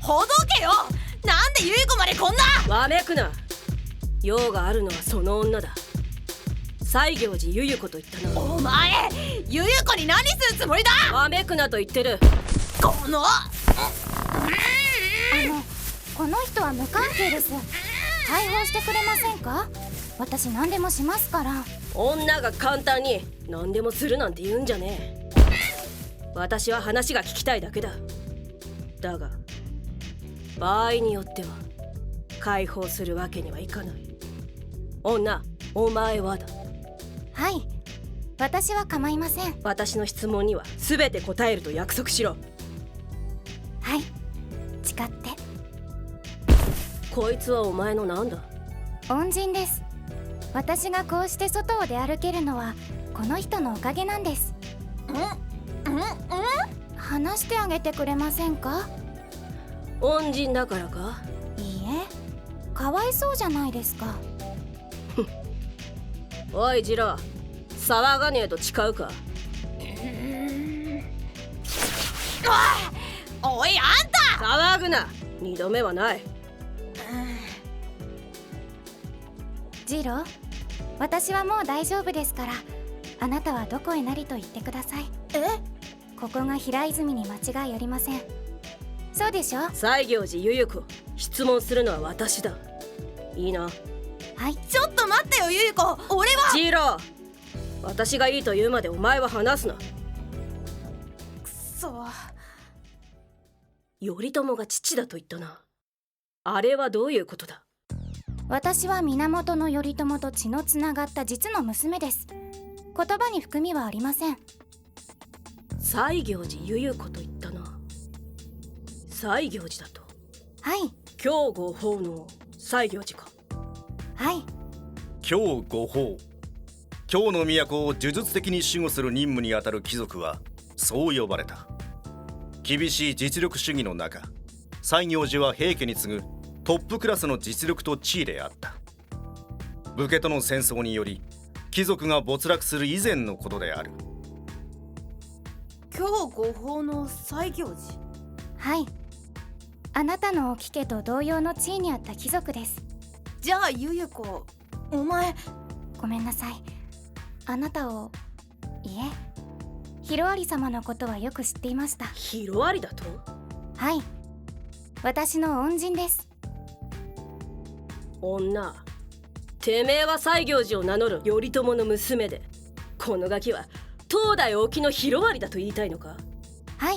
ほどけよ。なんでゆい子までこんな。 わめくな。用があるのはその女だ。西行寺ゆゆ子と言ったな。 お前ゆゆ子に何するつもりだ。 わめくなと言ってる。 このこの人は無関係です。解放してくれませんか？私何でもしますから。 女が簡単に何でもするなんて言うんじゃねえ。私は話が聞きたいだけだ。だが場合によっては解放するわけにはいかない。女、お前はだ。 はい、私は構いません。 私の質問には全て答えると約束しろ。 はい、誓って。 こいつはお前のなんだ？ 恩人です。私がこうして外を出歩けるのはこの人のおかげなんです。話してあげてくれませんか？ 恩人だからか？ いいえ、かわいそうじゃないですか。 おいジロー、騒がねえと誓うか？ おいあんた。 騒ぐな。二度目はない。 ジロー、私はもう大丈夫ですから、あなたはどこへなりと言ってください。ここが平泉に間違いありません。そうでしょ？ 西行寺ゆゆ子、質問するのは私だ。いいな？ はい。 ちょっと待ってよゆゆ子、俺は。 ジロー、私がいいと言うまでお前は話すな。 くそ。 頼朝が父だと言ったな。あれはどういうことだ？ 私は源頼朝と血のつながった実の娘です。言葉に含みはありません。 西行寺ゆゆ子と言ったな。西行寺だと？ はい。 京御法の西行寺か？ はい。 京御法、京の都を呪術的に守護する任務にあたる貴族はそう呼ばれた。厳しい実力主義の中、西行寺は平家に次ぐトップクラスの実力と地位であった。武家との戦争により貴族が没落する以前のことである。 今日御法の西行寺。 はい。あなたのおき家と同様の地位にあった貴族です。 じゃあゆゆ子、お前。 ごめんなさい。あなたを、いえ、広有様のことはよく知っていました。 広有だと？ はい。私の恩人です。 女、てめえは西行寺を名乗る頼朝の娘で、このガキは東大沖の広有だと言いたいのか？ はい。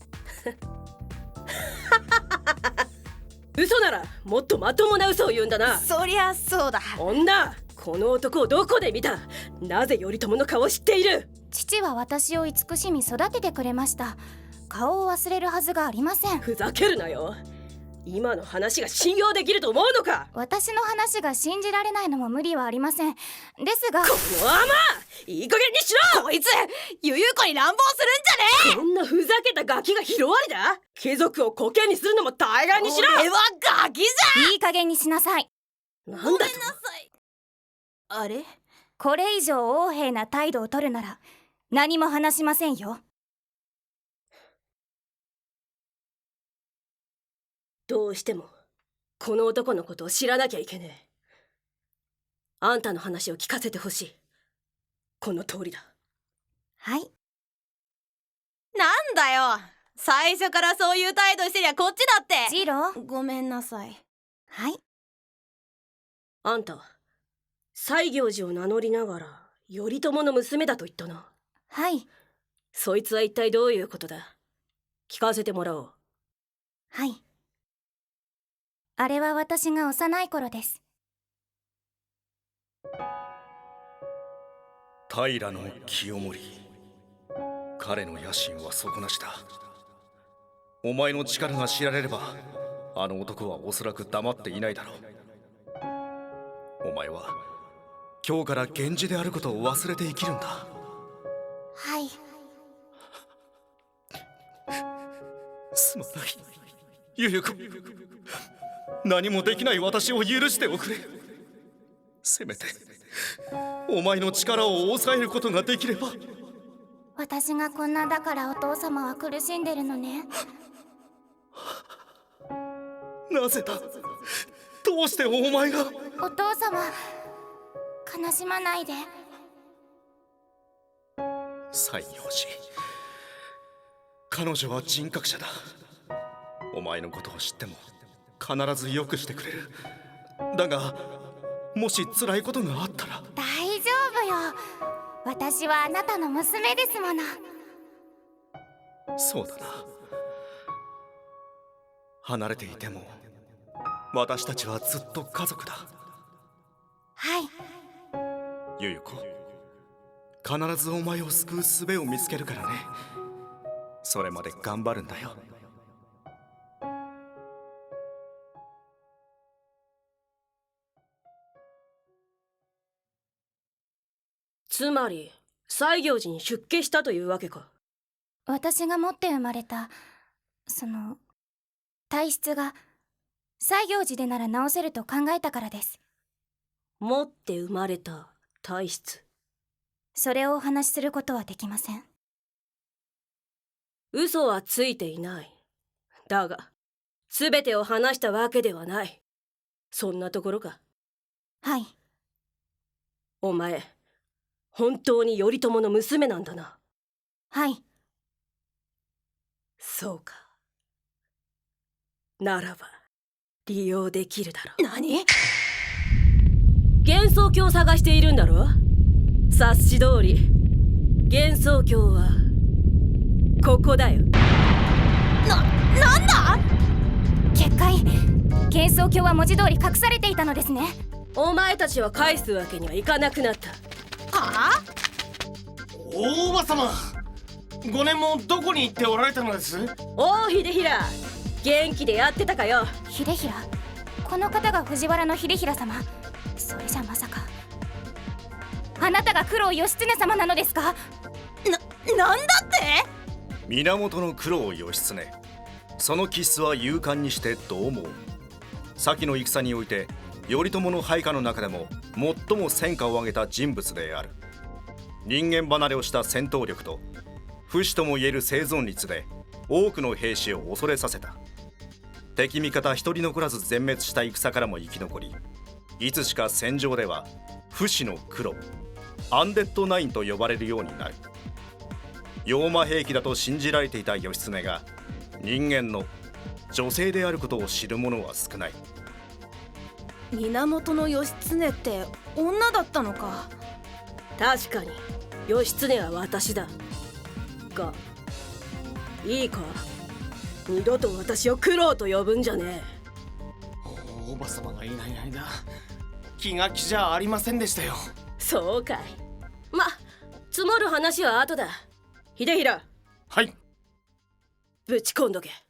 嘘ならもっとまともな嘘を言うんだな。 そりゃそうだ。 女、この男をどこで見た？なぜ頼朝の顔を知っている？ 父は私を慈しみ育ててくれました。顔を忘れるはずがありません。 ふざけるなよ。今の話が信用できると思うのか？ 私の話が信じられないのも無理はありません。ですが、 この甘、いい加減にしろ！ こいつゆゆ子に乱暴するんじゃねこんなふざけたガキが広有だ？貴族をコケにするのも大概にしろ！ 俺はガキじいい加減にしなさい。 なんゃ。ごめんだなさい。あれ？ これ以上横柄な態度を取るなら何も話しませんよ。 どうしてもこの男のことを知らなきゃいけねえ。あんたの話を聞かせてほしい。この通りだ。 はい。 なんだよ、最初からそういう態度してりゃこっちだって。 ジロー。 ごめんなさい。 はい。 あんた西行寺を名乗りながら頼朝の娘だと言ったな。 はい。 そいつは一体どういうことだ？聞かせてもらおう。 はい。あれは私が幼い頃です。 平清盛、彼の野心は底なしだ。お前の力が知られればあの男はおそらく黙っていないだろう。お前は今日から源氏であることを忘れて生きるんだ。 はい。 すまないゆゆ子、何もできない私を許しておくれ。せめてお前の力を抑えることができれば。 私がこんなだからお父様は苦しんでるのね。 なぜだ、どうしてお前が。 お父様、悲しまないで。 西行寺、彼女は人格者だ。お前のことを知っても必ず良くしてくれる。だがもし辛いことがあったら。 大丈夫よ、私はあなたの娘ですもの。 そうだな。離れていても私たちはずっと家族だ。 はい。 ゆゆ子、必ずお前を救う術を見つけるからね。それまで頑張るんだよ。 つまり西行寺に出家したというわけか。 私が持って生まれたその体質が西行寺でなら治せると考えたからです。 持って生まれた体質。 それをお話しすることはできません。 嘘はついていない。だが全てを話したわけではない。そんなところか。 はい。 お前本当に頼朝の娘なんだな。 はい。 そうか。ならば利用できるだろう。 何？ 幻想郷を探しているんだろ。察し通り幻想郷はここだよ。 なんだ？ 結界、幻想郷は文字通り隠されていたのですね。 お前たちは返すわけにはいかなくなった。 はあ？ 大叔母様、5年もどこに行っておられたのです？ おう秀衡、元気でやってたかよ。 秀衡、この方が藤原の秀衡様。それじゃまさかあなたが九郎義経様なのですか？ なんだって？ 源九郎義経、その気質は勇敢にして獰猛。先の戦において頼朝の配下の中でも最も戦果を上げた人物である。人間離れをした戦闘力と不死ともいえる生存率で多くの兵士を恐れさせた。敵味方一人残らず全滅した戦からも生き残り、いつしか戦場では不死の黒、アンデッドナインと呼ばれるようになる。妖魔兵器だと信じられていた義経が人間の女性であることを知る者は少ない。 源義経って女だったのか。 確かに義経は私だが、いいか、二度と私を九郎と呼ぶんじゃね大叔母様がいない間、気が気じゃありませんでしたよ。 え。そうかい。ま、積もる話は後だ。秀衡、 はい。 ぶち込んどけ。